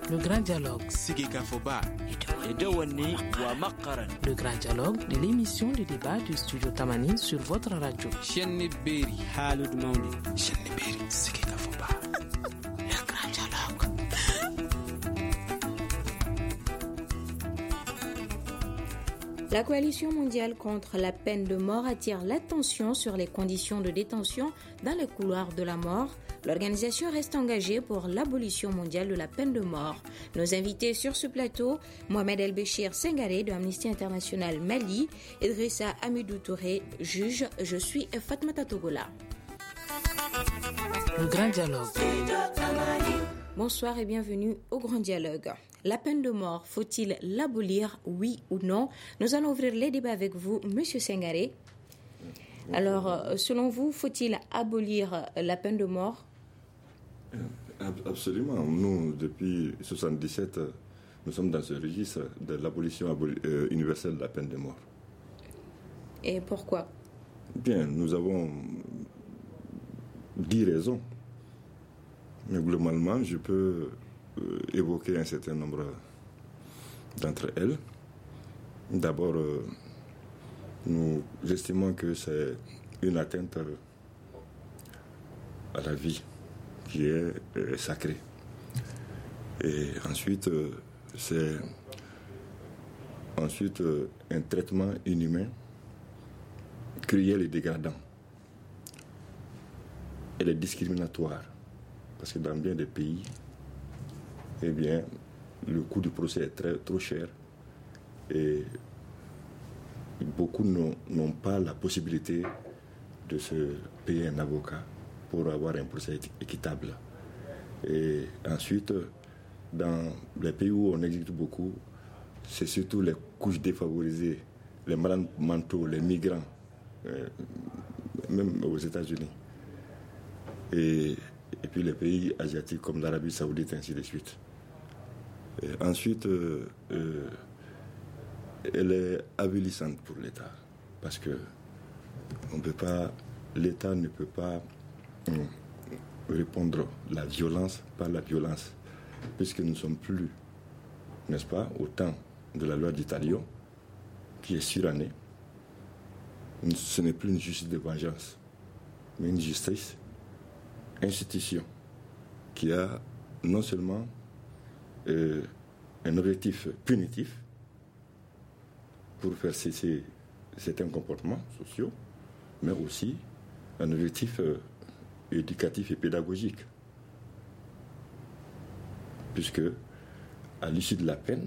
Le grand dialogue. Le grand dialogue de l'émission de débat du studio Tamani sur votre radio. Le grand dialogue. La coalition mondiale contre la peine de mort attire l'attention sur les conditions de détention dans les couloirs de la mort. L'organisation reste engagée pour l'abolition mondiale de la peine de mort. Nos invités sur ce plateau, Mohamed El-Béchir Sengaré de Amnesty International Mali, Idrissa Hamidou Touré, juge, je suis Fatmata Togola. Le grand dialogue. Bonsoir et bienvenue au Grand Dialogue. La peine de mort, faut-il l'abolir, oui ou non? Nous allons ouvrir les débats avec vous, Monsieur Sengaré. Alors, selon vous, faut-il abolir la peine de mort? Absolument. Nous, depuis 1977, nous sommes dans ce registre de l'abolition universelle de la peine de mort. Et pourquoi? Bien, nous avons 10 raisons. Mais globalement, je peux évoquer un certain nombre d'entre elles. D'abord, nous estimons que c'est une atteinte à la vie qui est sacrée. Et ensuite, c'est un traitement inhumain, cruel et dégradant. Elle est discriminatoire. Parce que dans bien des pays, eh bien, le coût du procès est trop cher et beaucoup n'ont pas la possibilité de se payer un avocat pour avoir un procès équitable. Et ensuite, dans les pays où on exécute beaucoup, c'est surtout les couches défavorisées, les malades mentaux, les migrants, même aux États-Unis. Et puis les pays asiatiques comme l'Arabie Saoudite, ainsi de suite. Et ensuite, elle est avilissante pour l'État, parce que l'État ne peut pas répondre la violence par la violence, puisque nous ne sommes plus, n'est-ce pas, au temps de la loi d'Italion, qui est surannée. Ce n'est plus une justice de vengeance, mais une justice institution qui a non seulement un objectif punitif pour faire cesser certains comportements sociaux, mais aussi un objectif éducatif et pédagogique. Puisque, à l'issue de la peine,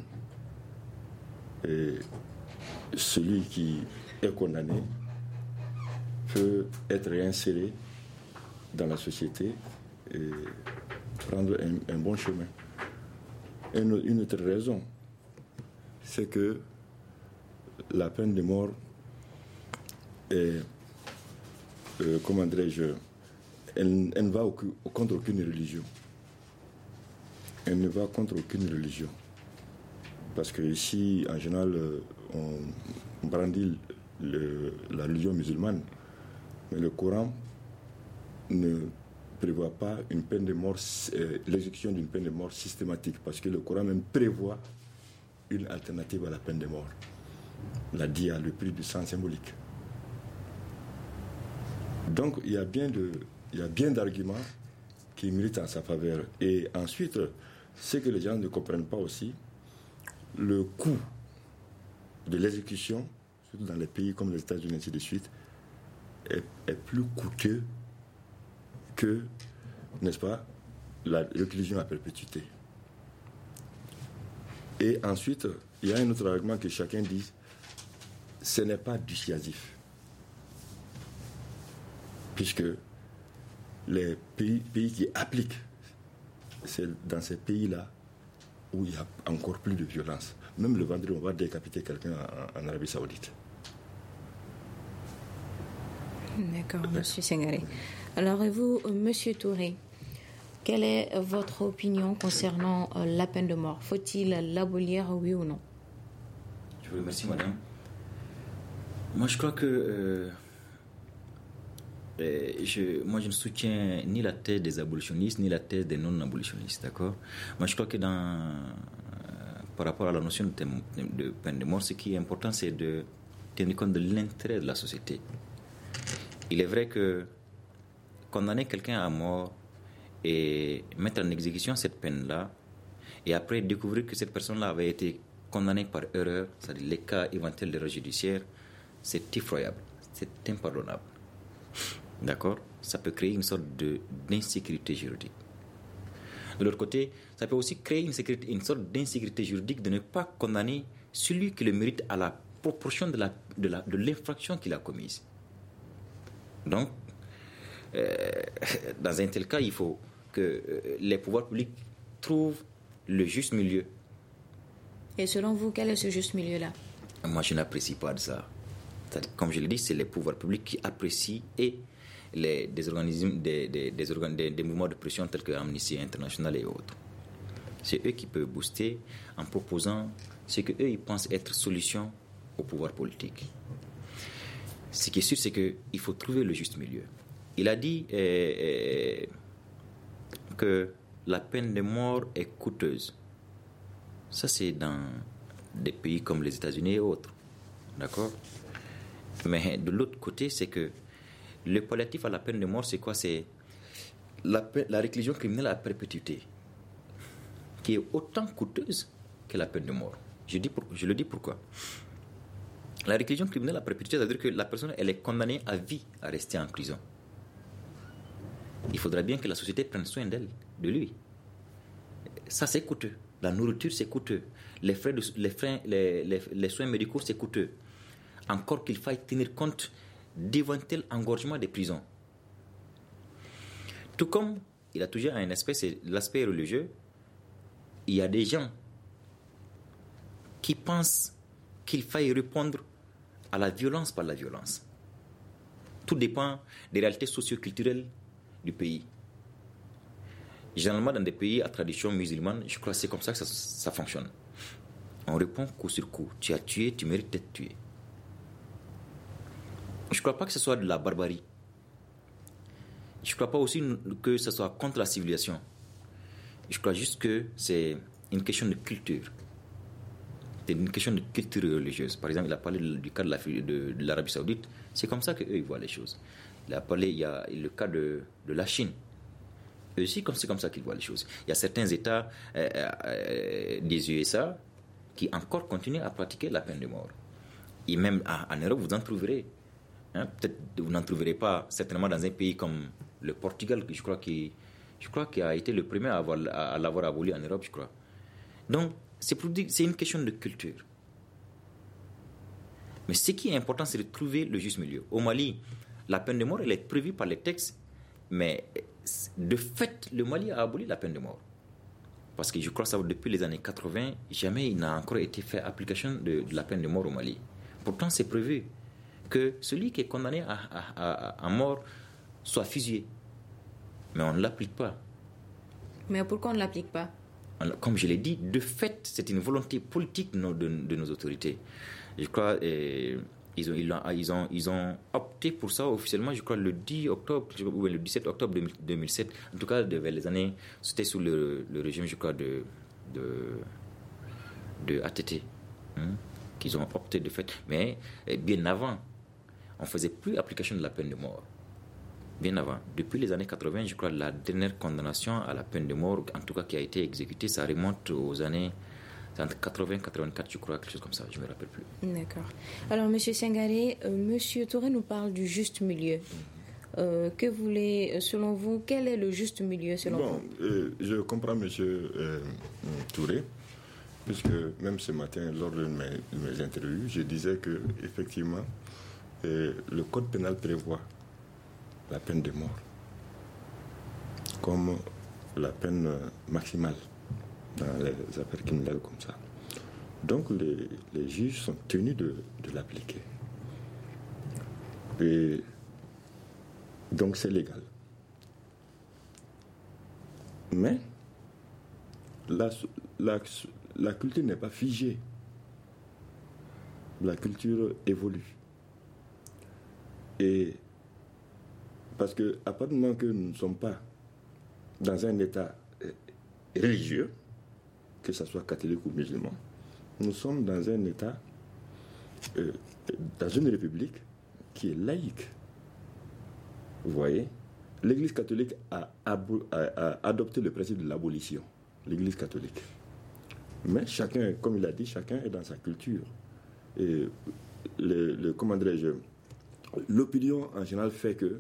celui qui est condamné peut être réinséré dans la société et prendre un bon chemin. Une autre raison, c'est que la peine de mort est, comment dirais-je, elle ne va contre aucune religion. Elle ne va contre aucune religion. Parce que ici, en général, on brandit la religion musulmane, mais le Coran ne prévoit pas une peine de mort, l'exécution d'une peine de mort systématique, parce que le Coran même prévoit une alternative à la peine de mort, la dia, le prix du sang symbolique. Donc il y a bien d'arguments qui militent en sa faveur. Et ensuite, ce que les gens ne comprennent pas aussi, le coût de l'exécution, surtout dans les pays comme les États-Unis et ainsi de suite, est plus coûteux que, n'est-ce pas, la réclusion à perpétuité. Et ensuite, il y a un autre argument que chacun dit, ce n'est pas dissuasif. Puisque les pays qui appliquent, c'est dans ces pays-là où il y a encore plus de violence. Même le vendredi, on va décapiter quelqu'un en Arabie Saoudite. D'accord, M. Sengaré. Alors, et vous, M. Touré, quelle est votre opinion concernant la peine de mort? Faut-il l'abolir, oui ou non? Je vous remercie, madame. Moi, je crois que Moi, je ne soutiens ni la thèse des abolitionnistes, ni la thèse des non-abolitionnistes, d'accord? Moi, je crois que par rapport à la notion de peine de mort, ce qui est important, c'est de tenir compte de l'intérêt de la société. Il est vrai que condamner quelqu'un à mort et mettre en exécution cette peine-là, et après découvrir que cette personne-là avait été condamnée par erreur, c'est-à-dire les cas éventuels d'erreur judiciaire, c'est effroyable, c'est impardonnable. D'accord? Ça peut créer une sorte d'insécurité juridique. De l'autre côté, ça peut aussi créer une sorte d'insécurité juridique de ne pas condamner celui qui le mérite à la proportion de l'infraction qu'il a commise. Donc, dans un tel cas, il faut que les pouvoirs publics trouvent le juste milieu. Et selon vous, quel est ce juste milieu-là? Moi, je n'apprécie pas de ça. Comme je l'ai dit, c'est les pouvoirs publics qui apprécient et des organismes, des mouvements de pression tels que Amnesty International et autres. C'est eux qui peuvent booster en proposant ce qu'eux ils pensent être solution au pouvoir politique. Ce qui est sûr, c'est qu'il faut trouver le juste milieu. Il a dit que la peine de mort est coûteuse. Ça, c'est dans des pays comme les États-Unis et autres. D'accord? Mais de l'autre côté, c'est que le palliatif à la peine de mort, c'est quoi? C'est la réclusion criminelle à perpétuité, qui est autant coûteuse que la peine de mort. Je le dis pourquoi. La réclusion criminelle à perpétuité, c'est-à-dire que la personne, elle est condamnée à vie à rester en prison. Il faudra bien que la société prenne soin d'elle, de lui. Ça, c'est coûteux. La nourriture, c'est coûteux. Les soins médicaux, c'est coûteux. Encore qu'il faille tenir compte d'éventuels engorgements des prisons. Tout comme il a toujours un aspect, c'est l'aspect religieux. Il y a des gens qui pensent qu'il faille répondre à la violence par la violence. Tout dépend des réalités socio-culturelles du pays. Généralement, dans des pays à tradition musulmane, je crois que c'est comme ça que ça fonctionne. On répond coup sur coup. Tu as tué, tu mérites d'être tué. Je ne crois pas que ce soit de la barbarie. Je ne crois pas aussi que ce soit contre la civilisation. Je crois juste que c'est une question de culture. C'est une question de culture religieuse. Par exemple, il a parlé du cas de l'Arabie Saoudite. C'est comme ça qu'eux, ils voient les choses. Il y a le cas de la Chine. Eux aussi, c'est comme ça qu'ils voient les choses. Il y a certains États des USA qui encore continuent à pratiquer la peine de mort. Et même en Europe, vous en trouverez. Peut-être vous n'en trouverez pas certainement dans un pays comme le Portugal, je crois qui a été le premier à l'avoir aboli en Europe, je crois. Donc, c'est une question de culture. Mais ce qui est important, c'est de trouver le juste milieu. Au Mali, la peine de mort, elle est prévue par les textes, mais de fait, le Mali a aboli la peine de mort. Parce que je crois que depuis les années 80, jamais il n'a encore été fait application de la peine de mort au Mali. Pourtant, c'est prévu que celui qui est condamné à mort soit fusillé. Mais on ne l'applique pas. Mais pourquoi on ne l'applique pas? Comme je l'ai dit, de fait, c'est une volonté politique de nos autorités. Je crois ils ont opté pour ça officiellement, je crois, le 10 octobre ou le 17 octobre 2007. En tout cas, vers les années, c'était sous le régime, je crois, de ATT. Qu'ils ont opté de fait. Mais bien avant, on ne faisait plus application de la peine de mort. Bien avant. Depuis les années 80, je crois, la dernière condamnation à la peine de mort, en tout cas qui a été exécutée, ça remonte aux années entre 80 et 84, je crois, quelque chose comme ça, je ne me rappelle plus. D'accord. Alors, M. Sengaré, M. Touré nous parle du juste milieu. Selon vous, quel est le juste milieu selon vous? Je comprends M. Touré, puisque même ce matin, lors de mes interviews, je disais que effectivement, le code pénal prévoit la peine de mort comme la peine maximale dans les affaires criminelles comme ça. Donc les juges sont tenus de l'appliquer. Et donc c'est légal. Mais la culture n'est pas figée. La culture évolue. Et Parce qu'à partir du moment que nous ne sommes pas dans un État religieux, que ce soit catholique ou musulman, nous sommes dans un État, dans une république qui est laïque. Vous voyez, l'Église catholique a adopté le principe de l'abolition, l'Église catholique. Mais chacun, comme il a dit, chacun est dans sa culture. Et comment dirais-je, l'opinion en général fait que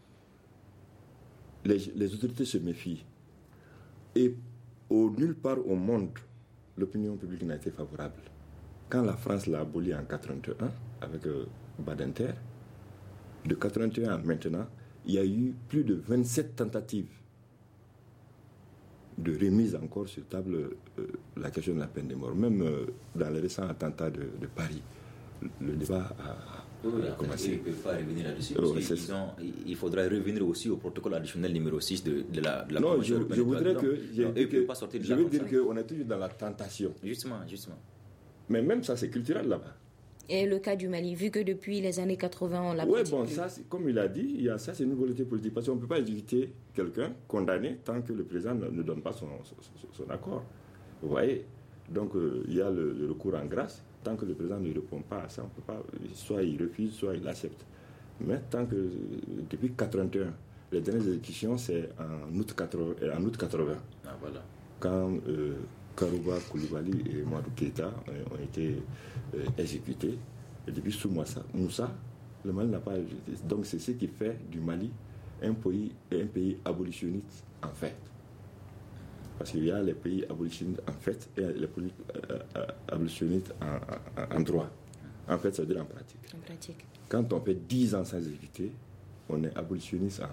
les autorités se méfient. Et nulle part au monde, l'opinion publique n'a été favorable. Quand la France l'a aboli en 81 avec Badinter, de 81 à maintenant, il y a eu plus de 27 tentatives de remise encore sur table la question de la peine de mort. Même dans les récents attentats de Paris, le débat a commencé. Ils ne peuvent pas revenir là-dessus. Il faudra revenir aussi au protocole additionnel numéro 6 de la non, je voudrais que... Je veux dire qu'on est toujours dans la tentation. Justement. Mais même ça, c'est culturel là-bas. Et le cas du Mali, vu que depuis les années 80, on l'a pratique. Oui, bon, ça, comme il a dit, ça, c'est une volonté politique. Parce qu'on ne peut pas exécuter quelqu'un condamné tant que le président ne donne pas son accord. Vous voyez? Donc, il y a le recours en grâce. Tant que le président ne répond pas à ça, on peut pas, soit il refuse, soit il accepte. Mais tant que, depuis 1981, les dernières exécutions, c'est en août 80. Ah, voilà. Quand Karouba Koulibaly et Mouadou Keïta ont été exécutés. Et depuis sous Moussa, le Mali n'a pas exécuté. Donc c'est ce qui fait du Mali un pays abolitionniste en fait. Parce qu'il y a les pays abolitionnistes en fait et les pays abolitionnistes en droit. En fait, ça veut dire en pratique. Quand on fait 10 ans sans exécuter, on est abolitionniste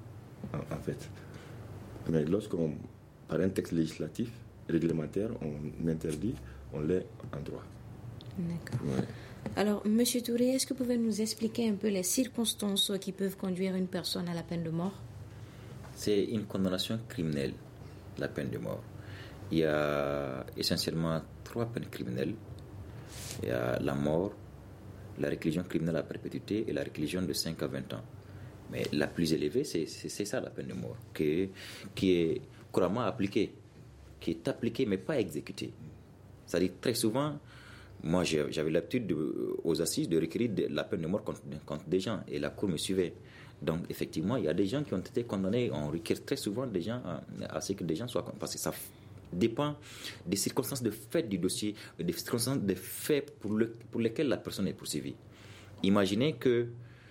en fait. Mais lorsqu'on, par un texte législatif, réglementaire, on interdit, on l'est en droit. D'accord. Ouais. Alors, M. Touré, est-ce que vous pouvez nous expliquer un peu les circonstances qui peuvent conduire une personne à la peine de mort? C'est une condamnation criminelle, la peine de mort. Il y a essentiellement 3 peines criminelles. Il y a la mort, la réclusion criminelle à perpétuité et la réclusion de 5 à 20 ans. Mais la plus élevée, c'est ça, la peine de mort, qui est couramment appliquée, qui est appliquée mais pas exécutée. C'est-à-dire très souvent, moi j'avais l'habitude aux assises de requérir la peine de mort contre des gens et la cour me suivait. Donc effectivement, il y a des gens qui ont été condamnés, on requiert très souvent des gens à ce que des gens soient condamnés. Parce que ça dépend des circonstances de fait du dossier, des circonstances de fait pour lesquelles la personne est poursuivie. Imaginez que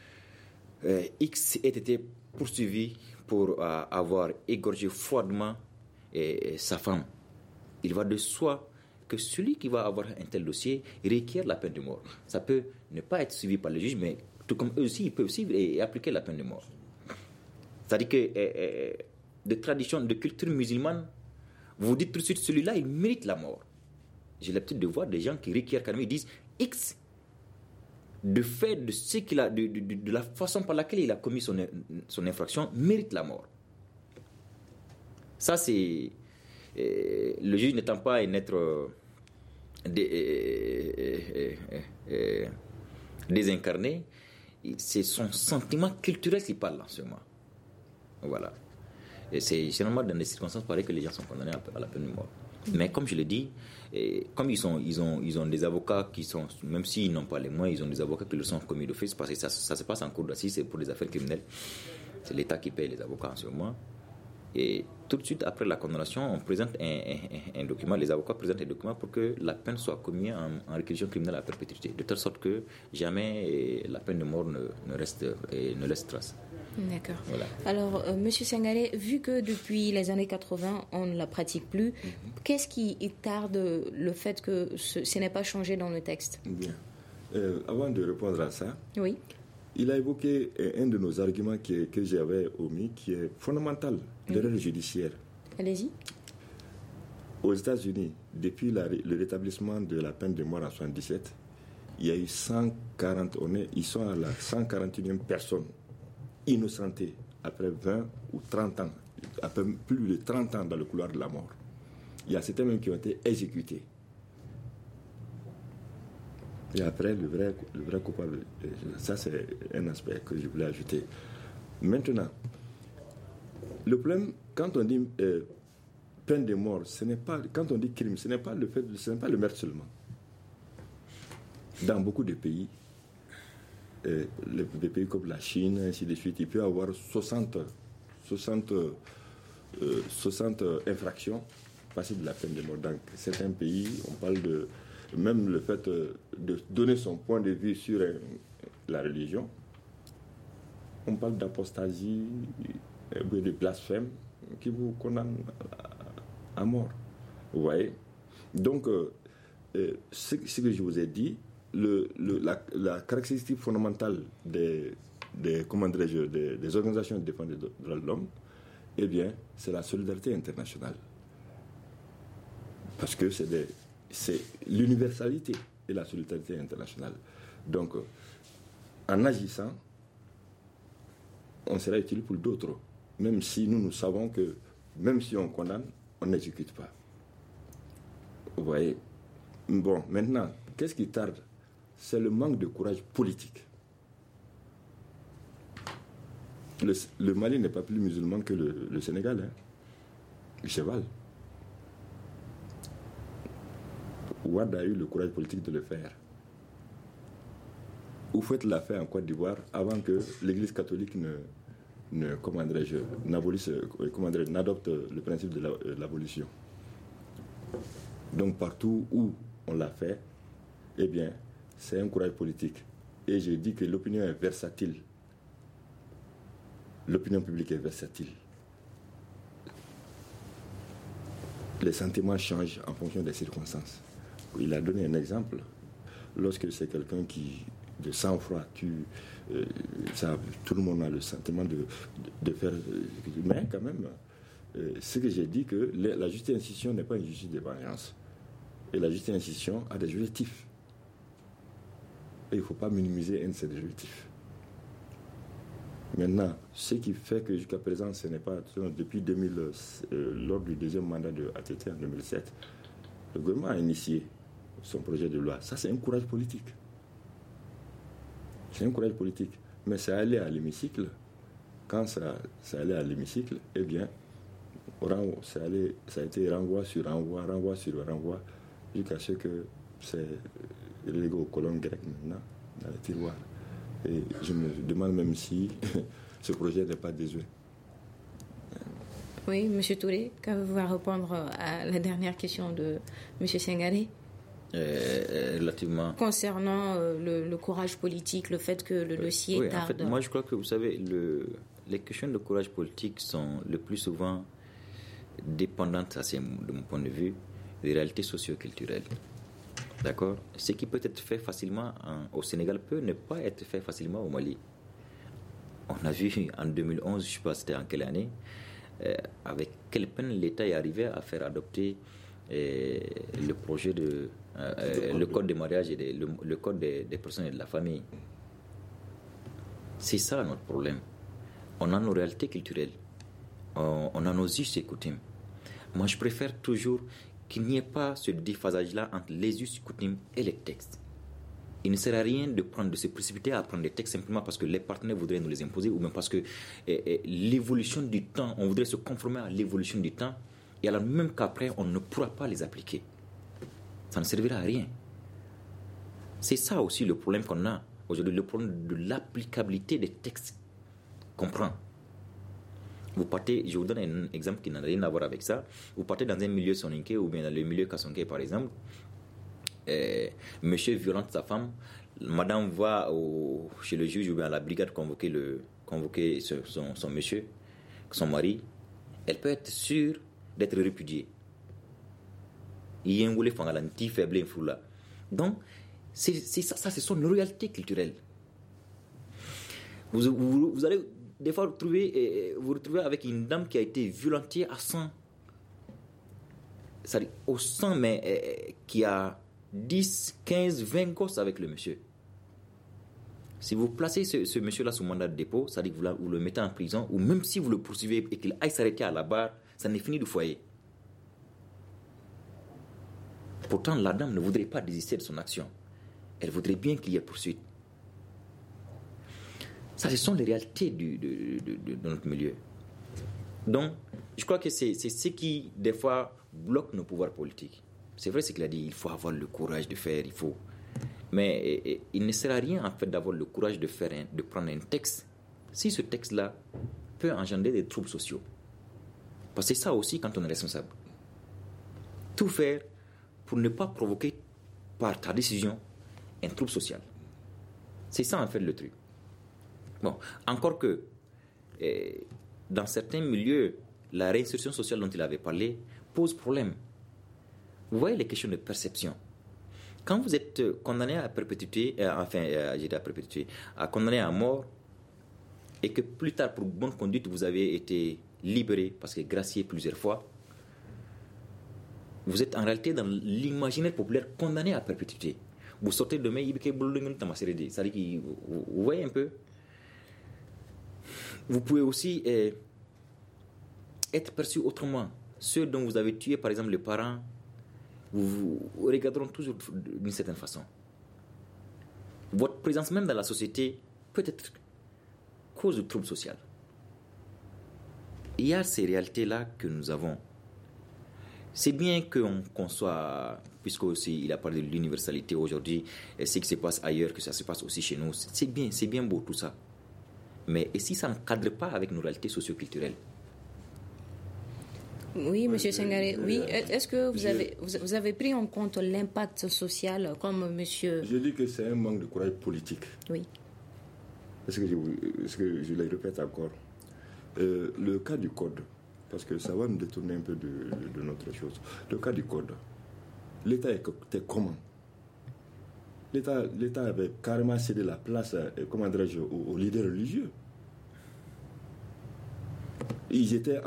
X ait été poursuivi pour avoir égorgé froidement sa femme. Il va de soi que celui qui va avoir un tel dossier requiert la peine de mort. Ça peut ne pas être suivi par le juge, mais tout comme eux aussi, ils peuvent suivre et appliquer la peine de mort. C'est-à-dire que de tradition, de culture musulmane, vous dites tout de suite, celui-là, il mérite la mort. J'ai l'habitude de voir des gens qui requièrent carrément, ils disent X, de fait de ce qu'il a, de la façon par laquelle il a commis son infraction, mérite la mort. Ça, c'est... le juge n'étant pas un être désincarné, c'est son sentiment culturel qui parle en ce moment. Voilà. Et c'est généralement dans des circonstances pareilles que les gens sont condamnés à la peine de mort. Mais comme je l'ai dit, comme ils ont des avocats qui sont, même s'ils n'ont pas les moyens, ils ont des avocats qui le sont commis d'office, parce que ça se passe en cour d'assises, c'est pour des affaires criminelles. C'est l'État qui paye les avocats en ce moment. Et tout de suite après la condamnation, on présente un document, les avocats présentent un document pour que la peine soit commise en réclusion criminelle à perpétuité, de telle sorte que jamais la peine de mort ne laisse trace. D'accord. Voilà. Alors, M. Sangaré, vu que depuis les années 80, on ne la pratique plus, qu'est-ce qui tarde le fait que ce n'est pas changé dans le texte? Bien. Avant de répondre à ça, oui. Il a évoqué un de nos arguments que j'avais omis, qui est fondamental, l'erreur judiciaire. Allez-y. Aux États-Unis, depuis le rétablissement de la peine de mort en 1977, il y a eu 140, ils sont à la 141e personne innocentée après 20 ou 30 ans, après plus de 30 ans dans le couloir de la mort. Il y a certains même qui ont été exécutés. Et après, le vrai coupable, ça c'est un aspect que je voulais ajouter. Maintenant, le problème, quand on dit peine de mort, quand on dit crime, ce n'est pas le meurtre seulement. Dans beaucoup de pays, des pays comme la Chine, ainsi de suite, il peut y avoir 60 infractions passibles de la peine de mort. Dans certains pays, on parle de même le fait de donner son point de vue sur la religion. On parle d'apostasie, de blasphème, qui vous condamne à mort. Vous voyez? Donc, ce que je vous ai dit, la caractéristique fondamentale des organisations de défense des droits de l'homme, eh bien, c'est la solidarité internationale. Parce que c'est l'universalité et la solidarité internationale. Donc, en agissant, on sera utile pour d'autres. Même si nous savons que, même si on condamne, on n'exécute pas. Vous voyez? Bon, maintenant, qu'est-ce qui tarde? C'est le manque de courage politique. Le Mali n'est pas plus musulman que le Sénégal, hein. Le cheval. Ouad a eu le courage politique de le faire. Houphouët l'a fait en Côte d'Ivoire avant que l'Église catholique n'adopte le principe de l'abolition. Donc partout où on l'a fait, eh bien, c'est un courage politique. Et je dis que l'opinion est versatile. L'opinion publique est versatile. Les sentiments changent en fonction des circonstances. Il a donné un exemple. Lorsque c'est quelqu'un qui, de sang-froid, tout le monde a le sentiment de faire... Mais quand même, ce que j'ai dit, que la justice d'institution n'est pas une justice de vengeance. Et la justice d'institution a des objectifs. Et il ne faut pas minimiser un de ces objectifs. Maintenant, ce qui fait que jusqu'à présent, ce n'est pas... Depuis 2000, lors du deuxième mandat de ATT en 2007, le gouvernement a initié son projet de loi. Ça, c'est un courage politique. C'est un courage politique. Mais c'est allé à l'hémicycle. Quand ça allait à l'hémicycle, eh bien, ça a été renvoi sur renvoi, jusqu'à ce que c'est relégué aux colonnes grecques maintenant, dans les tiroirs. Et je me demande même si ce projet n'est pas désuet. Oui, M. Touré, qu'avez-vous à répondre à la dernière question de M. Senghare relativement... Concernant le courage politique, le fait que le dossier tarde. En fait, moi je crois que vous savez, les questions de courage politique sont le plus souvent dépendantes, de mon point de vue, des réalités socio-culturelles. D'accord? Ce qui peut être fait facilement au Sénégal peut ne pas être fait facilement au Mali. On a vu en 2011, je ne sais pas c'était en quelle année, avec quelle peine l'État est arrivé à faire adopter le projet le code des mariages et le code des personnes et de la famille. C'est ça notre problème. On a nos réalités culturelles, on a nos us et coutumes. Moi, je préfère toujours qu'il n'y ait pas ce déphasage-là entre les us et coutumes et les textes. Il ne sert à rien de se précipiter à prendre des textes simplement parce que les partenaires voudraient nous les imposer ou même parce que l'évolution du temps, on voudrait se conformer à l'évolution du temps et alors même qu'après, on ne pourra pas les appliquer. Ça ne servira à rien. C'est ça aussi le problème qu'on a aujourd'hui, le problème de l'applicabilité des textes qu'on prend. Vous partez, je vous donne un exemple qui n'a rien à voir avec ça. Vous partez dans un milieu soninké ou bien dans le milieu kassonké par exemple. Monsieur violente sa femme, madame va chez le juge ou bien à la brigade convoquer son monsieur, son mari. Elle peut être sûre d'être répudiée. Il y a un petit faible là. Donc, c'est ça, ce sont nos réalités culturelles. Vous allez des fois vous retrouvez avec une dame qui a été violentée à sang. C'est-à-dire au sang, mais qui a 10, 15, 20 gosses avec le monsieur. Si vous placez ce monsieur-là sous mandat de dépôt, c'est-à-dire que vous le mettez en prison, ou même si vous le poursuivez et qu'il aille s'arrêter à la barre, ça n'est fini du foyer. Pourtant, la dame ne voudrait pas désister de son action. Elle voudrait bien qu'il y ait poursuite. Ça, ce sont les réalités de notre milieu. Donc, je crois que c'est ce qui, des fois, bloque nos pouvoirs politiques. C'est vrai ce qu'il a dit, il faut avoir le courage de faire, Mais il ne sert à rien, en fait, d'avoir le courage de prendre un texte, si ce texte-là peut engendrer des troubles sociaux. Parce que c'est ça aussi quand on est responsable. Tout faire pour ne pas provoquer, par ta décision, un trouble social. C'est ça, en fait, le truc. Bon, encore que, dans certains milieux, la réinsertion sociale dont il avait parlé pose problème. Vous voyez les questions de perception. Quand vous êtes condamné à perpétuité, condamné à mort, et que plus tard, pour bonne conduite, vous avez été libéré, parce que gracié plusieurs fois, vous êtes en réalité dans l'imaginaire populaire condamné à perpétuité. Vous sortez demain, c'est-à-dire que vous voyez un peu. Vous pouvez aussi être perçu autrement. Ceux dont vous avez tué, par exemple, les parents, vous regarderont toujours d'une certaine façon. Votre présence même dans la société peut être cause de troubles sociaux. Il y a ces réalités-là que nous avons. C'est bien qu'on soit, puisque aussi il a parlé de l'universalité aujourd'hui, et ce qui se passe ailleurs, que ça se passe aussi chez nous. C'est bien beau tout ça. Mais et si ça ne cadre pas avec nos réalités socio-culturelles? Oui, M. Sangaré, oui. Est-ce que vous avez pris en compte l'impact social comme M. Je dis que c'est un manque de courage politique. Oui. Est-ce que je le répète encore? Le cas du code, parce que ça va nous détourner un peu de notre chose. Le cas du code, l'État était comment? L'État avait carrément cédé la place, aux leaders religieux. Ils étaient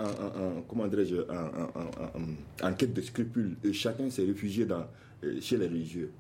en quête de scrupules. Et chacun s'est réfugié chez les religieux.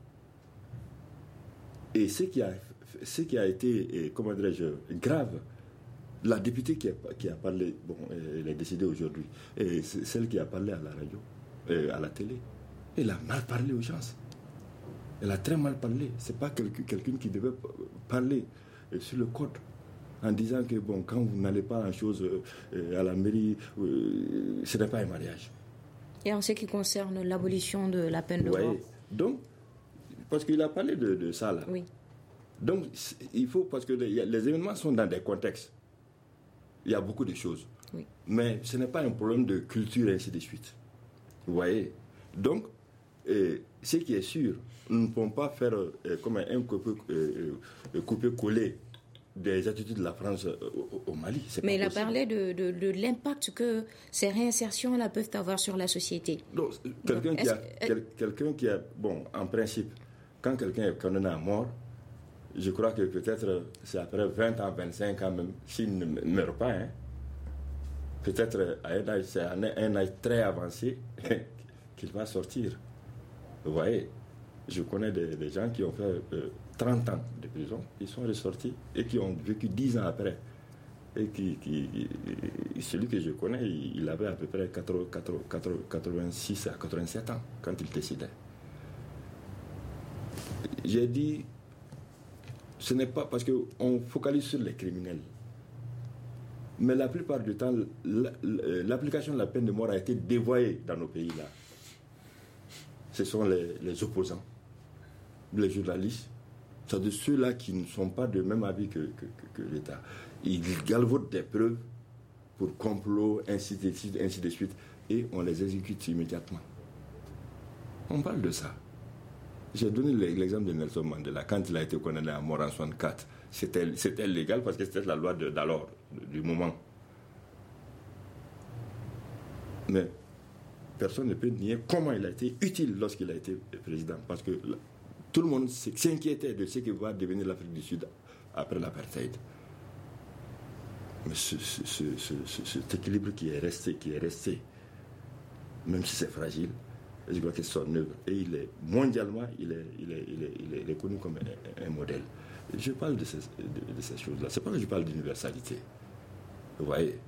Et ce qui a été, grave, la députée qui a parlé, elle est décédée aujourd'hui, et c'est celle qui a parlé à la radio, à la télé, elle a mal parlé aux gens. Elle a très mal parlé. C'est pas quelqu'un qui devait parler sur le code en disant que quand vous n'allez pas en chose à la mairie, ce n'est pas un mariage. Et en ce qui concerne l'abolition de la peine de mort. Donc, parce qu'il a parlé de ça là. Oui. Donc, il faut, parce que les événements sont dans des contextes. Il y a beaucoup de choses. Oui. Mais ce n'est pas un problème de culture et ainsi de suite. Vous voyez? Donc, ce qui est sûr, nous ne pouvons pas faire comme un coupé-coller des attitudes de la France au Mali. Mais il a parlé de l'impact que ces réinsertions-là peuvent avoir sur la société. Donc, quelqu'un qui a, en principe, quand quelqu'un est condamné à mort, je crois que peut-être c'est après 20 ans, 25 ans même, s'il ne meurt pas, peut-être à un âge très avancé qu'il va sortir. Vous voyez, je connais des gens qui ont fait 30 ans de prison, ils sont ressortis et qui ont vécu 10 ans après. Et celui que je connais, il avait à peu près 86 à 87 ans quand il décidait. J'ai dit, ce n'est pas parce qu'on focalise sur les criminels. Mais la plupart du temps, l'application de la peine de mort a été dévoyée dans nos pays-là. Ce sont les opposants, les journalistes, c'est-à-dire ceux-là qui ne sont pas de même avis que l'État. Ils galvaudent des preuves pour complot, ainsi de suite, et on les exécute immédiatement. On parle de ça. J'ai donné l'exemple de Nelson Mandela. Quand il a été condamné à mort en 1964, c'était légal parce que c'était la loi d'alors, du moment. Mais personne ne peut nier comment il a été utile lorsqu'il a été président. Parce que tout le monde s'inquiétait de ce que va devenir l'Afrique du Sud après l'apartheid. Mais cet équilibre qui est resté, même si c'est fragile, je crois que c'est son œuvre. Et mondialement, il est reconnu comme un modèle. Et je parle de ces choses-là. C'est pas que je parle d'universalité. Vous voyez,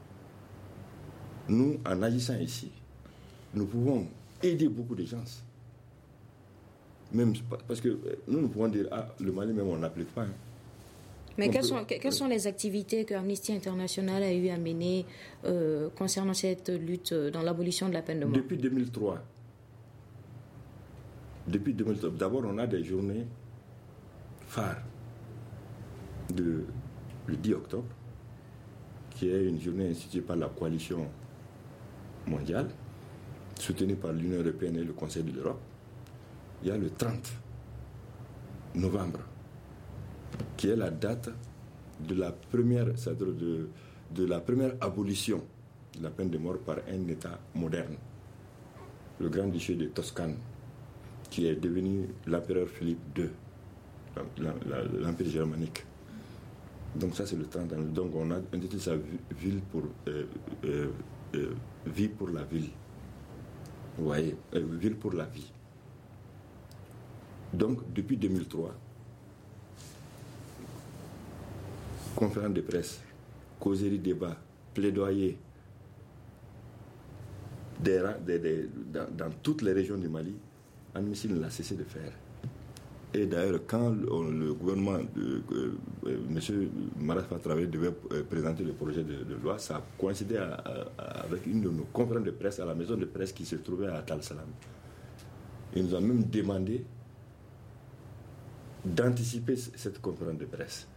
nous, en agissant ici, nous pouvons aider beaucoup de gens. Même parce que nous pouvons dire, le Mali même, on n'applique pas. Mais quelles sont les activités que Amnesty International a eu à mener concernant cette lutte dans l'abolition de la peine de mort? Depuis 2003, d'abord on a des journées phares. Le 10 octobre, qui est une journée instituée par la coalition mondiale, soutenue par l'Union européenne et le Conseil de l'Europe. Il y a le 30 novembre, qui est la date de la première, c'est-à-dire de la première abolition de la peine de mort par un État moderne, le Grand-Duché de Toscane, qui est devenu l'empereur Philippe II, l'Empire germanique. Donc ça c'est le 30 ans. Donc on a intitulé ça vie pour la ville. Vous voyez, ville pour la vie. Donc depuis 2003, conférence de presse, causerie, débat, plaidoyer, dans toutes les régions du Mali, Amnesty ne l'a cessé de faire. Et d'ailleurs, quand le gouvernement M. Marafa Traoré devait présenter le projet de loi, ça a coïncidé avec une de nos conférences de presse à la maison de presse qui se trouvait à Tal Salam. Il nous a même demandé d'anticiper cette conférence de presse.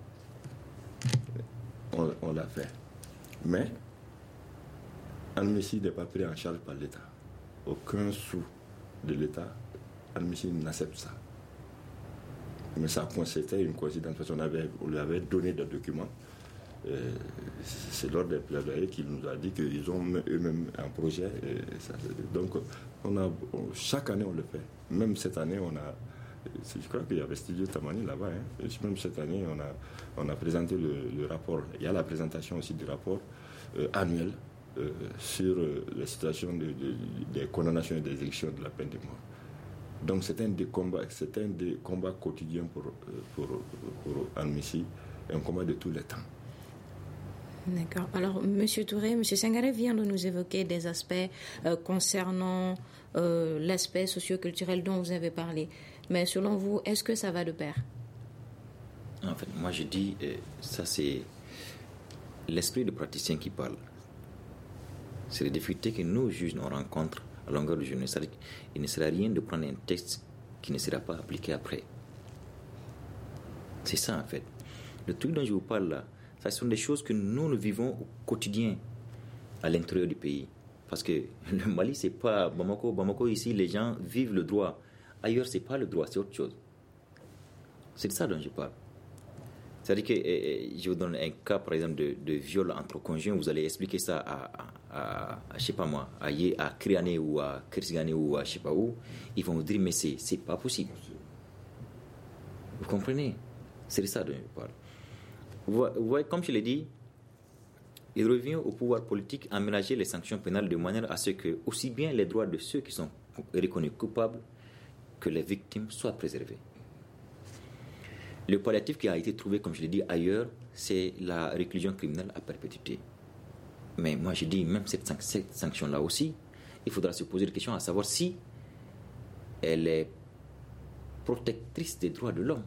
On l'a fait. Mais Amnesty n'est pas pris en charge par l'État. Aucun sou de l'État, Amnesty n'accepte ça. Mais ça, c'était une coïncidence parce qu'on lui avait donné des documents. C'est lors des plaidoyers qu'il nous a dit qu'ils ont eux-mêmes un projet. Donc, chaque année, on le fait. Même cette année, je crois qu'il y avait Studio Tamani là-bas. Hein. Même cette année, on a présenté le rapport. Il y a la présentation aussi du rapport annuel sur la situation des condamnations et des exécutions de la peine de mort. Donc c'est un des combats quotidiens pour Amnesty, un combat de tous les temps. D'accord. Alors, M. Touré, M. Sangaré vient de nous évoquer des aspects concernant l'aspect socio-culturel dont vous avez parlé. Mais selon vous, est-ce que ça va de pair? En fait, moi je dis, ça c'est l'esprit de praticien qui parle. C'est les difficultés que nous, juges, on rencontre à longueur de journée. C'est-à-dire qu'il ne sert à rien de prendre un texte qui ne sera pas appliqué après. C'est ça en fait. Le truc dont je vous parle là, ce sont des choses que nous vivons au quotidien à l'intérieur du pays. Parce que le Mali, c'est pas Bamako. Bamako, ici, les gens vivent le droit. Ailleurs, c'est pas le droit, c'est autre chose. C'est de ça dont je parle. C'est-à-dire que je vous donne un cas, par exemple, de viol entre conjoints. Vous allez expliquer ça à je sais pas moi, à Kriane ou à Kirsigane ou à je sais pas où. Ils vont vous dire, mais c'est pas possible. Vous comprenez? C'est de ça dont je parle. Vous voyez, comme je l'ai dit, il revient au pouvoir politique à ménager les sanctions pénales de manière à ce que aussi bien les droits de ceux qui sont reconnus coupables que les victimes soient préservés. Le palliatif qui a été trouvé, comme je l'ai dit ailleurs, c'est la réclusion criminelle à perpétuité. Mais moi je dis, même cette sanction-là aussi, il faudra se poser la question à savoir si elle est protectrice des droits de l'homme.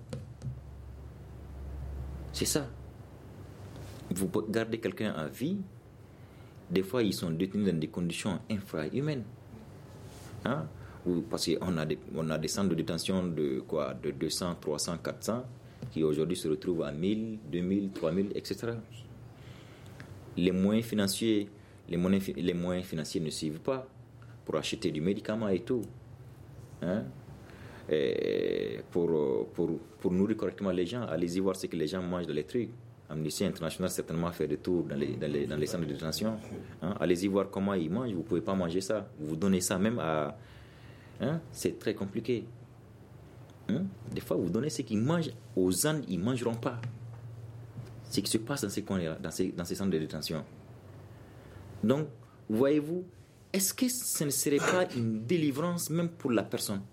C'est ça. Vous gardez quelqu'un à vie, des fois ils sont détenus dans des conditions infrahumaines. Hein? Parce qu'on a des centres de détention de 200, 300, 400 qui aujourd'hui se retrouvent à 1000, 2000, 3000, etc. Les moyens financiers ne suivent pas pour acheter du médicament et tout. Hein? Et pour nourrir correctement les gens, allez-y voir ce que les gens mangent dans les trucs. Amnesty International certainement fait des tours dans les centres de détention. Hein? Allez-y voir comment ils mangent. Vous ne pouvez pas manger ça. Vous donnez ça même à... Hein? C'est très compliqué. Hein? Des fois, vous donnez ce qu'ils mangent aux ânes, ils ne mangeront pas. Ce qui se passe dans ces coins-là, dans ces centres de détention. Donc, voyez-vous, est-ce que ce ne serait pas une délivrance même pour la personne?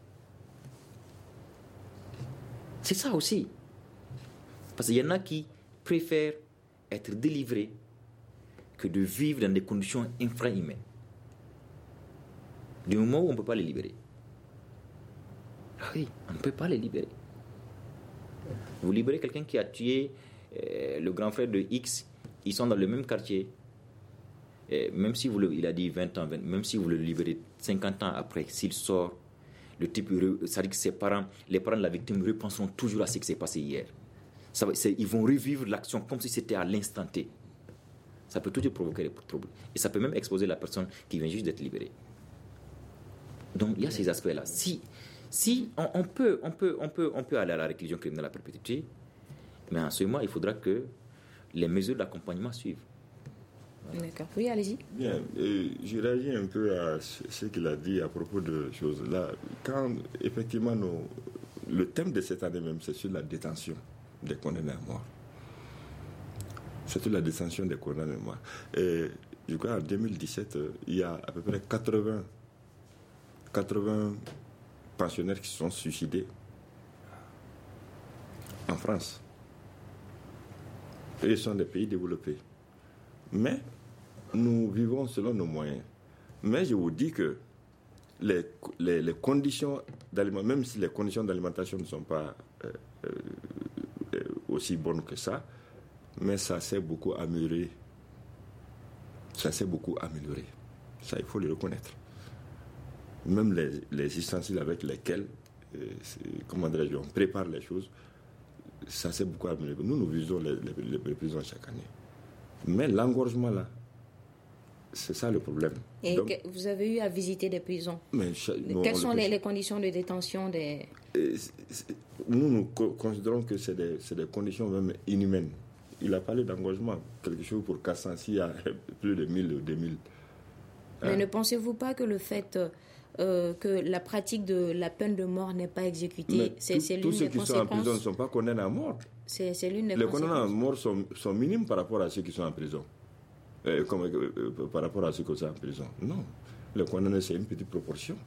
C'est ça aussi. Parce qu'il y en a qui préfèrent être délivrés que de vivre dans des conditions infrahumaines. Du moment où on ne peut pas les libérer. Ah oui, on ne peut pas les libérer. Vous libérez quelqu'un qui a tué le grand frère de X, ils sont dans le même quartier. Et même si il a dit 20 ans, même si vous le libérez 50 ans après, s'il sort, le type, ça dit que les parents de la victime repenseront toujours à ce qui s'est passé hier. Ils vont revivre l'action comme si c'était à l'instant T. Ça peut toujours provoquer des troubles. Et ça peut même exposer la personne qui vient juste d'être libérée. Donc il y a ces aspects-là. Si on peut aller à la réclusion criminelle à perpétuité, mais en ce moment, il faudra que les mesures d'accompagnement suivent. D'accord. Oui, allez-y. Bien, je réagis un peu à ce qu'il a dit à propos de choses là. Quand effectivement le thème de cette année même, c'est sur la détention des condamnés à mort. C'est sur la détention des condamnés à mort. Et je crois en 2017, il y a à peu près 80 pensionnaires qui se sont suicidés en France. Et ils sont des pays développés. Mais nous vivons selon nos moyens. Mais je vous dis que les conditions d'alimentation, même si les conditions d'alimentation ne sont pas aussi bonnes que ça, mais ça s'est beaucoup amélioré. Ça, il faut le reconnaître. Même les ustensiles avec lesquels on prépare les choses, ça s'est beaucoup amélioré. Nous visons les prisons chaque année. Mais l'engorgement là, c'est ça le problème. Et donc, vous avez eu à visiter des prisons. Quelles sont les conditions de détention des... Nous considérons que c'est des conditions même inhumaines. Il a parlé d'engorgement, quelque chose pour 400, il y a plus de 1000 ou 2000. Mais ne pensez-vous pas que le fait que la pratique de la peine de mort n'est pas exécutée, c'est l'une des conséquences? Tous ceux qui sont en prison ne sont pas condamnés à mort. C'est l'une des Les conséquences. condamnés à mort sont minimes par rapport à ceux qui sont en prison. Par rapport à ceux qui sont en prison. Non. Les condamnés, c'est une petite proportion.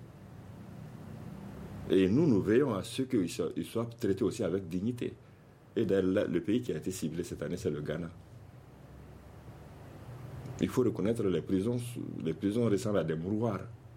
Et nous veillons à ce qu'ils soient traités aussi avec dignité. Et d'ailleurs, le pays qui a été ciblé cette année, c'est le Ghana. Il faut reconnaître les prisons ressemblent à des mouroirs.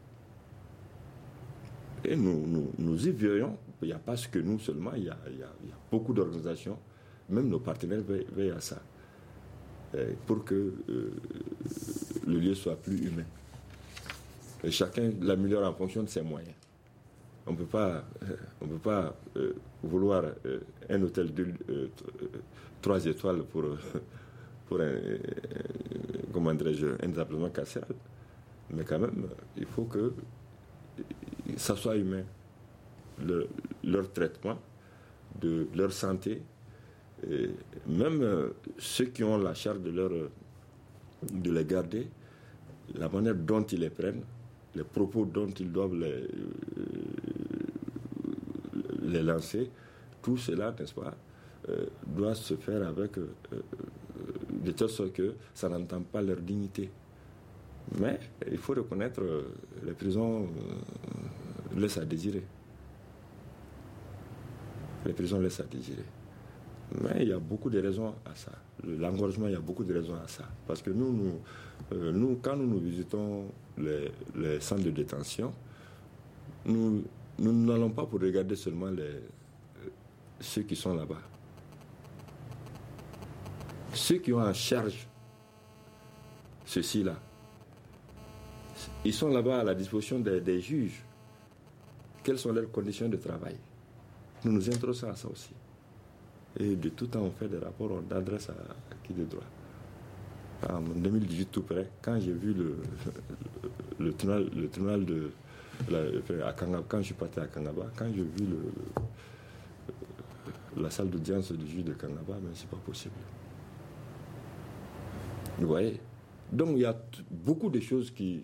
Et nous y veillons. Il n'y a pas ce que nous seulement, il y a beaucoup d'organisations, même nos partenaires veillent à ça, pour que le lieu soit plus humain. Et chacun l'améliore en fonction de ses moyens. On ne peut pas vouloir un hôtel de 3 étoiles pour un établissement carcéral. Mais quand même, il faut que ça soit humain. Leur traitement, de leur santé, et même ceux qui ont la charge de les garder, la manière dont ils les prennent, les propos dont ils doivent les lancer, tout cela, n'est-ce pas, doit se faire avec de telle sorte que ça n'entame pas leur dignité. Mais il faut reconnaître, les prisons laissent à désirer. Les prisons laissent à désirer. Mais il y a beaucoup de raisons à ça. L'engorgement, il y a beaucoup de raisons à ça. Parce que nous quand nous visitons les centres de détention, nous n'allons pas pour regarder seulement ceux qui sont là-bas. Ceux qui ont en charge ceci-là, ils sont là-bas à la disposition des juges. Quelles sont leurs conditions de travail? Nous nous intéressons à ça aussi. Et de tout temps, on fait des rapports, on adresse à qui de droit. En 2018, tout près, quand j'ai vu le tribunal à Kangaba, quand je suis parti à Kangaba, quand j'ai vu la salle d'audience du juge de Kangaba, mais c'est pas possible. Vous voyez? Donc il y a beaucoup de choses qui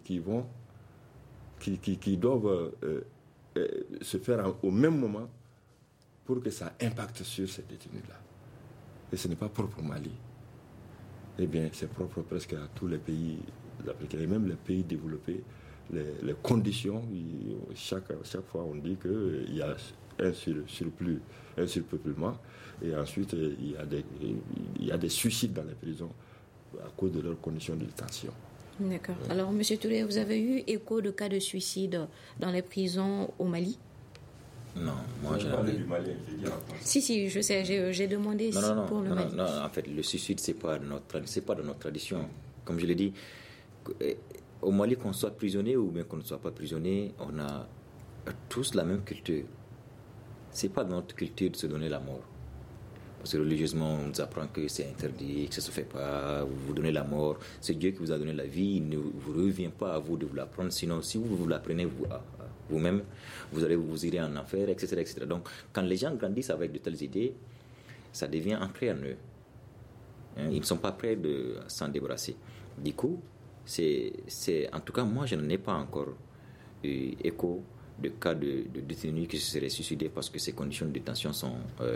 doivent se faire au même moment pour que ça impacte sur ces détenus-là. Et ce n'est pas propre au Mali. Eh bien, c'est propre presque à tous les pays africains, et même les pays développés. Les conditions, chaque fois on dit qu'il y a un surplus, un surpeuplement, et ensuite il y a des suicides dans les prisons à cause de leurs conditions de détention. D'accord. Alors, M. Touré, vous avez eu écho de cas de suicide dans les prisons au Mali? Non, moi je parle du Mali, j'ai dit en France. Si, je sais, j'ai demandé pour le Mali. Non, en fait, le suicide, c'est pas de notre tradition. Comme je l'ai dit, au Mali, qu'on soit prisonnier ou bien qu'on ne soit pas prisonnier, on a tous la même culture. C'est pas dans notre culture de se donner la mort. Parce que religieusement, on nous apprend que c'est interdit, que ça ne se fait pas, vous vous donnez la mort. C'est Dieu qui vous a donné la vie, il ne vous revient pas à vous de vous la prendre. Sinon, si vous la prenez vous-même, vous irez en enfer, etc., etc. Donc, quand les gens grandissent avec de telles idées, ça devient ancré en eux. Ils ne sont pas prêts de s'en débarrasser. Du coup, en tout cas, moi, je n'en ai pas encore eu écho de cas de détenus qui se seraient suicidés parce que ces conditions de détention sont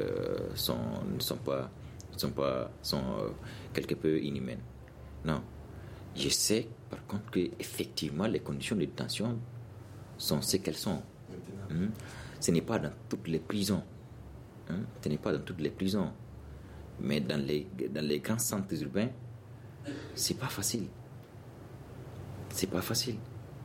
quelque peu inhumaines. Non. Je sais, par contre, que effectivement les conditions de détention sont ce qu'elles sont. Ce n'est pas dans toutes les prisons. Ce n'est pas dans toutes les prisons. Mais dans les grands centres urbains, c'est pas facile. C'est pas facile.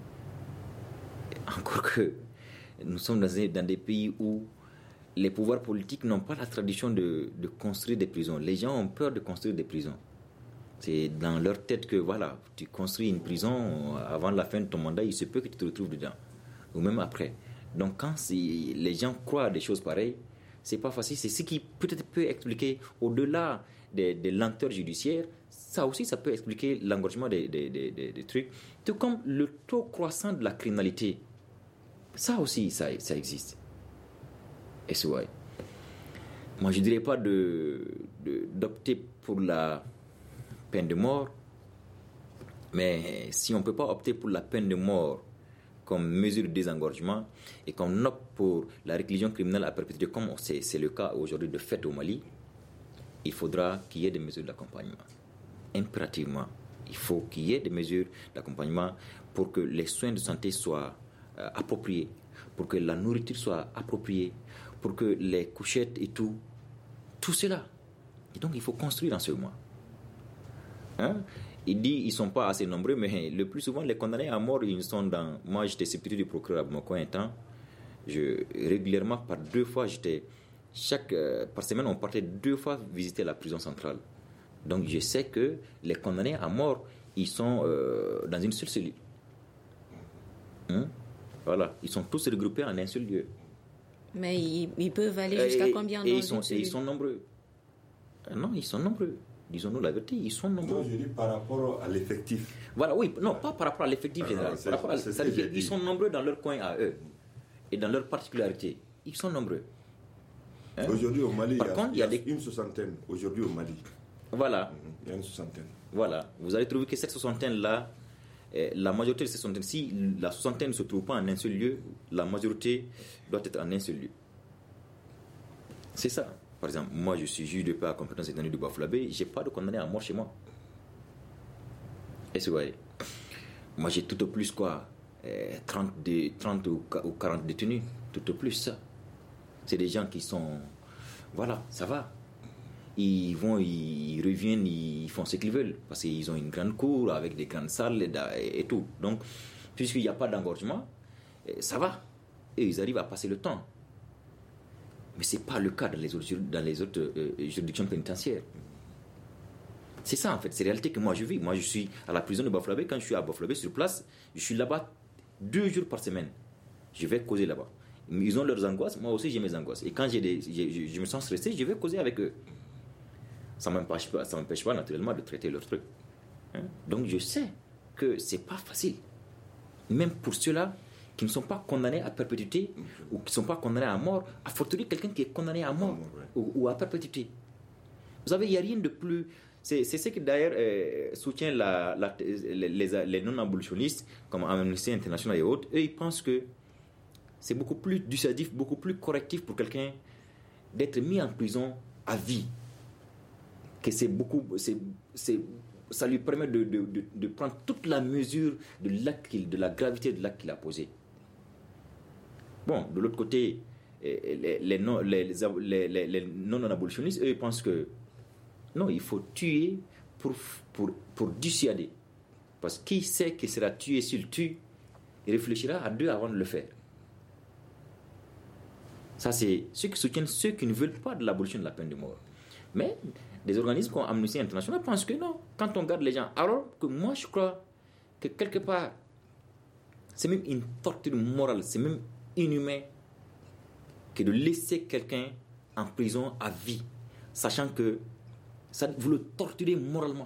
Encore que nous sommes dans des pays où les pouvoirs politiques n'ont pas la tradition de construire des prisons. Les gens ont peur de construire des prisons. C'est dans leur tête que voilà, tu construis une prison avant la fin de ton mandat, il se peut que tu te retrouves dedans. Ou même après. Donc quand les gens croient à des choses pareilles, c'est pas facile. C'est ce qui peut-être peut expliquer, au-delà des lenteurs judiciaires, ça aussi, ça peut expliquer l'engorgement des trucs. Tout comme le taux croissant de la criminalité. Ça aussi, ça existe. Et c'est vrai. Moi, je ne dirais pas d'opter pour la peine de mort, mais si on ne peut pas opter pour la peine de mort comme mesure de désengorgement et qu'on opte pour la réclusion criminelle à perpétuité, comme c'est le cas aujourd'hui de fait au Mali, il faudra qu'il y ait des mesures d'accompagnement. Impérativement, il faut qu'il y ait des mesures d'accompagnement pour que les soins de santé soient appropriés, pour que la nourriture soit appropriée, pour que les couchettes et tout cela. Et donc, il faut construire en ce moment. Il dit qu'ils ne sont pas assez nombreux, mais le plus souvent, les condamnés à mort, ils sont dans... Moi, j'étais substitut du procureur à Bamako un temps. Régulièrement, par 2 fois, par semaine, on partait 2 fois visiter la prison centrale. Donc, je sais que les condamnés à mort, ils sont dans une seule cellule. Voilà, ils sont tous regroupés en un seul lieu. Mais ils peuvent aller jusqu'à combien dans une cellule? Et ils sont nombreux. Non, ils sont nombreux. Disons-nous la vérité, ils sont nombreux. Non, je dis par rapport à l'effectif. Voilà, oui, non, pas par rapport à l'effectif général. C'est-à-dire qu'ils sont nombreux dans leur coin à eux et dans leur particularité. Ils sont nombreux. Aujourd'hui au Mali, il y a une soixantaine. Aujourd'hui au Mali. Voilà. Il y a une soixantaine. Voilà. Vous allez trouver que cette soixantaine-là, la majorité de ces soixantaines, si la soixantaine ne se trouve pas en un seul lieu, la majorité doit être en un seul lieu. C'est ça. Par exemple, moi je suis juge de paix à compétence étendue du Bafoussam, je n'ai pas de condamné à mort chez moi. Est-ce que vous voyez? Moi j'ai tout au plus 30 ou 40 détenus, tout au plus ça. C'est des gens qui sont... Voilà, ça va. Ils vont, ils reviennent, ils font ce qu'ils veulent. Parce qu'ils ont une grande cour avec des grandes salles et tout. Donc, puisqu'il n'y a pas d'engorgement, ça va. Et ils arrivent à passer le temps. Mais ce n'est pas le cas dans les autres juridictions pénitentiaires. C'est ça, en fait. C'est la réalité que moi je vis. Moi, je suis à la prison de Bafoussam. Quand je suis à Bafoussam, sur place, je suis là-bas 2 jours par semaine. Je vais causer là-bas. Ils ont leurs angoisses, moi aussi j'ai mes angoisses. Et quand je me sens stressé, je vais causer avec eux. Ça ne m'empêche pas naturellement de traiter leurs trucs. Donc je sais que ce n'est pas facile. Même pour ceux-là qui ne sont pas condamnés à perpétuité ou qui ne sont pas condamnés à mort, à fortiori quelqu'un qui est condamné à mort ou à perpétuité. Vous savez, il n'y a rien de plus... C'est ce qui d'ailleurs soutient les non-abolitionnistes comme Amnesty International et autres. Eux, ils pensent que c'est beaucoup plus dissuasif, beaucoup plus correctif pour quelqu'un d'être mis en prison à vie. Que ça lui permet de prendre toute la mesure de la gravité de l'acte qu'il a posé. Bon, de l'autre côté, les non-abolitionnistes, eux, ils pensent que non, il faut tuer pour dissuader. Parce que qui sait qu'il sera tué s'il tue, il réfléchira à 2 avant de le faire. Ça, c'est ceux qui soutiennent ceux qui ne veulent pas de l'abolition de la peine de mort. Mais des organismes comme Amnesty International pensent que non, quand on garde les gens. Alors que moi, je crois que quelque part, c'est même une torture morale, c'est même inhumain que de laisser quelqu'un en prison à vie, sachant que vous le torturez moralement.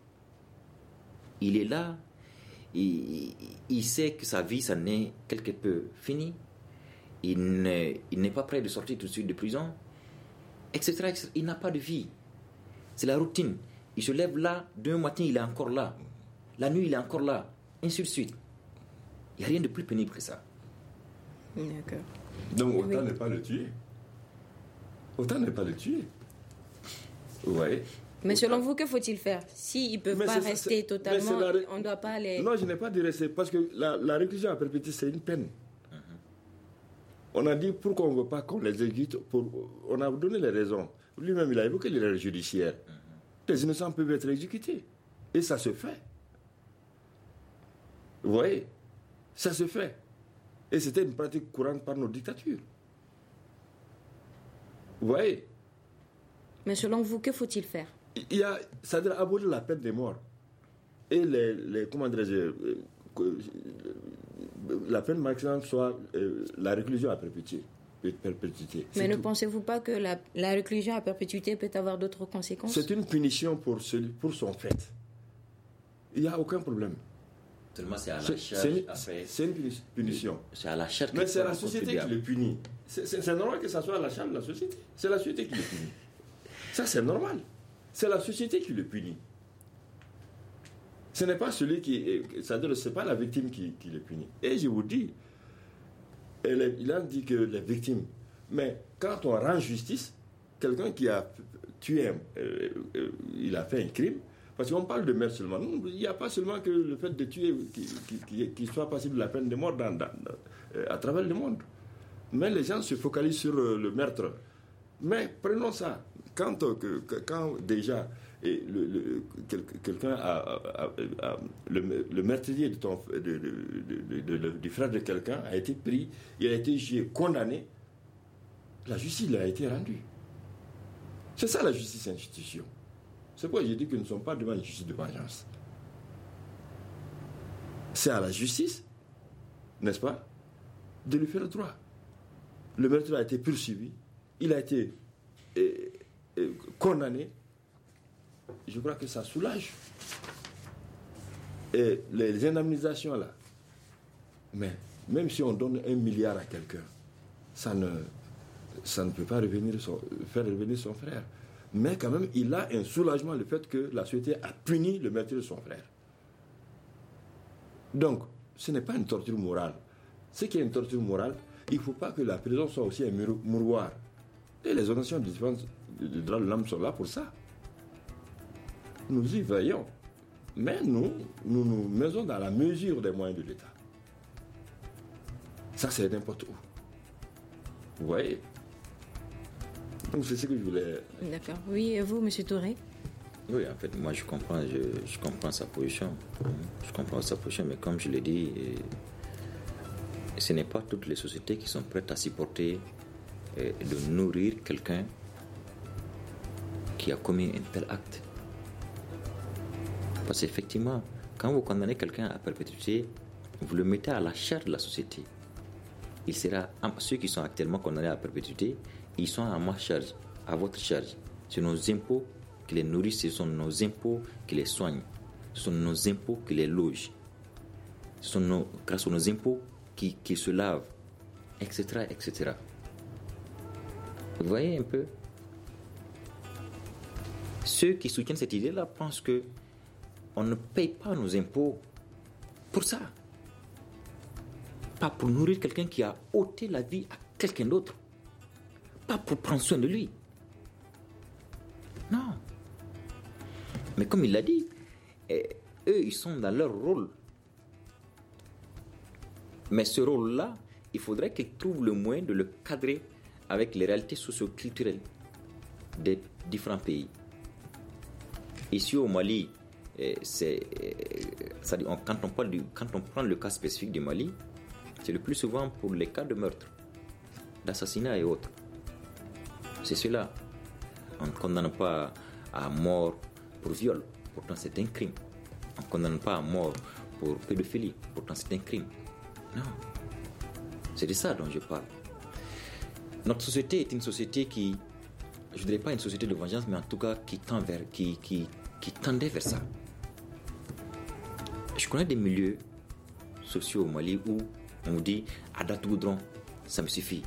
Il est là, il sait que sa vie, ça n'est quelque peu fini. Il n'est pas prêt de sortir tout de suite de prison, etc., etc. Il n'a pas de vie. C'est la routine. Il se lève là, d'un matin, il est encore là. La nuit, il est encore là. Ainsi de suite. Il n'y a rien de plus pénible que ça. D'accord. Donc, autant ne pas le tuer. Autant ne pas le tuer. Vous voyez? Mais selon vous, que faut-il faire? S'ils ne peuvent pas rester totalement, on ne doit pas les... Non, je n'ai pas dit rester, parce que la réclusion à perpétuité, c'est une peine. On a dit pourquoi on ne veut pas qu'on les exécute. On a donné les raisons. Lui-même, il a évoqué les règles judiciaires. Les innocents peuvent être exécutés. Et ça se fait. Vous voyez? Ça se fait. Et c'était une pratique courante par nos dictatures. Vous voyez? Mais selon vous, que faut-il faire? C'est-à-dire abolir la peine de mort. Et comment dirais-je, la peine maximale soit la réclusion à perpétuité. Mais ne pensez-vous pas que la réclusion à perpétuité peut avoir d'autres conséquences? C'est une punition pour son fait. Il n'y a aucun problème. Seulement c'est à la charge. C'est une punition. C'est à la charge. Mais c'est la société qui le punit. C'est normal que ça soit à la charge de la société. C'est la société qui le punit. Ça, c'est normal. C'est la société qui le punit. Ce n'est pas celui qui... C'est-à-dire, ce n'est pas la victime qui le punit. Et je vous dis, il a dit que les victimes... Mais quand on rend justice, quelqu'un qui a tué, il a fait un crime, parce qu'on parle de meurtre seulement. Non, il n'y a pas seulement que le fait de tuer qui soit passible de la peine de mort à travers le monde. Mais les gens se focalisent sur le meurtre. Mais prenons ça. Quand déjà quelqu'un le meurtrier du frère de quelqu'un a été pris, il a été jugé, condamné, la justice a été rendue. C'est ça la justice institution. C'est pourquoi j'ai dit que nous ne sommes pas devant une justice de vengeance. C'est à la justice, n'est-ce pas, de lui faire le droit. Le meurtrier a été poursuivi, il a été condamné. Je crois que ça soulage. Et les indemnisations là, mais même si on donne 1 milliard à quelqu'un, ça ne peut pas faire revenir son frère. Mais quand même, il a un soulagement le fait que la société a puni le meurtrier de son frère. Donc, ce n'est pas une torture morale. Ce qui est une torture morale, il ne faut pas que la prison soit aussi un mouroir. Et les organisations de défense des droits de l'homme sont là pour ça. Nous y veillons. Mais nous mettons dans la mesure des moyens de l'État. Ça, c'est n'importe où. Vous voyez? Donc, c'est ce que je voulais... D'accord. Oui, et vous, M. Touré? Oui, en fait, moi, je comprends sa position. Je comprends sa position, mais comme je l'ai dit, ce n'est pas toutes les sociétés qui sont prêtes à supporter de nourrir quelqu'un qui a commis un tel acte. Parce qu'effectivement, quand vous condamnez quelqu'un à perpétuité, vous le mettez à la charge de la société. Il sera, ceux qui sont actuellement condamnés à perpétuité, ils sont à ma charge, à votre charge. C'est nos impôts qui les nourrissent, ce sont nos impôts qui les soignent, ce sont nos impôts qui les logent, ce sont grâce à nos impôts qui se lavent, etc., etc. Vous voyez un peu? Ceux qui soutiennent cette idée-là pensent que on ne paye pas nos impôts pour ça. Pas pour nourrir quelqu'un qui a ôté la vie à quelqu'un d'autre. Pas pour prendre soin de lui. Non. Mais comme il l'a dit, eux, ils sont dans leur rôle. Mais ce rôle-là, il faudrait qu'ils trouvent le moyen de le cadrer avec les réalités socio-culturelles des différents pays. Ici au Mali, quand on prend le cas spécifique du Mali, c'est le plus souvent pour les cas de meurtre. d'assassinat et autres. C'est cela. On ne condamne pas à mort pour viol, pourtant c'est un crime. On ne condamne pas à mort pour pédophilie, pourtant c'est un crime. Non. C'est de ça dont je parle. Notre société est une société qui, je ne dirais pas une société de vengeance, mais en tout cas qui tendait vers ça. Je connais des milieux sociaux au Mali où on vous dit à date goudron, ça me suffit.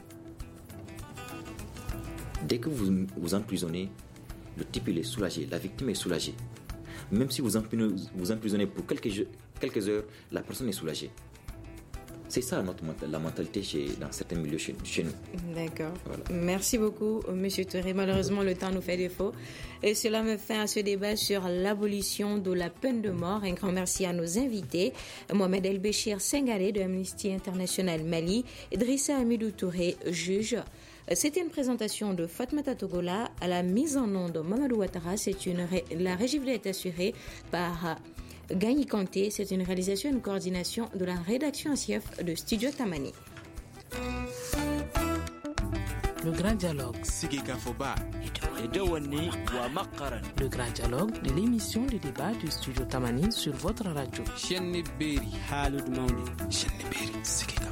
Dès que vous emprisonnez, le type il est soulagé, la victime est soulagée. Même si vous emprisonnez pour quelques heures, la personne est soulagée. C'est ça la mentalité dans certains milieux chez nous. D'accord. Voilà. Merci beaucoup, M. Touré. Malheureusement, le temps nous fait défaut. Et cela me fait à ce débat sur l'abolition de la peine de mort. Un grand merci à nos invités. Mohamed El Béchir Sengaré de Amnesty International Mali, Idrissa Hamidou Touré, juge. C'était une présentation de Fatmata Togola à la mise en onde de Mamadou Ouattara. La régie est assurée par Gagny Kanté. C'est une réalisation et une coordination de la rédaction en chef de Studio Tamani. Le grand dialogue. Le grand dialogue de l'émission de débat du Studio Tamani sur votre radio.